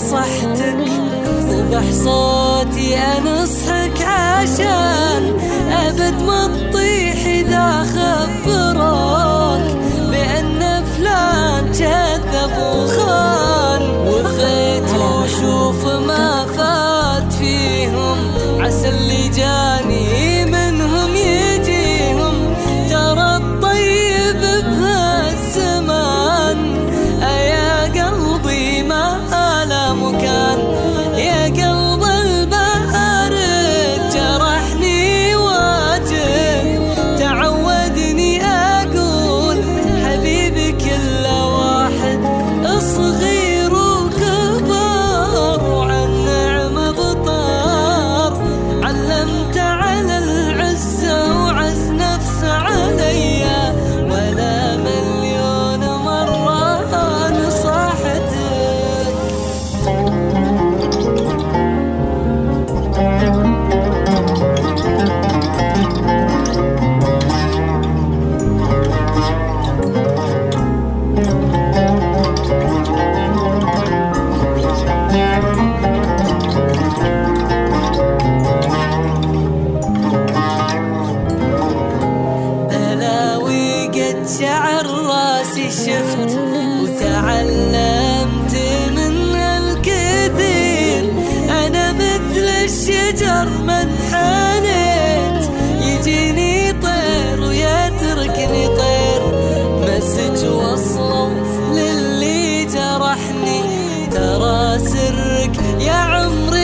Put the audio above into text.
نصحتك وبحصوتي أنصحك عشان أبد ما تطيح إذا خبروك بأن فلان كذب وخان. وخيت وشوف ما فات فيهم عسى اللي جاني منهم يجيهم. ترى الطيب بهالزمان يا قلبي ما له مكان. يا قلب البارد جرحني واجب تعودني أقول حبيبي كل واحد صغير وكبر وعن نعمة بطار. علمت على العزة وعز نفس عليا ولا مليون مرة نصحتك. شعر راسي شفت وتعلمت من الكثير. أنا مثل الشجر من حنيت يجيني طير ويتركني طير. مسج وصلوا للي جرحني ترى سرك يا عمري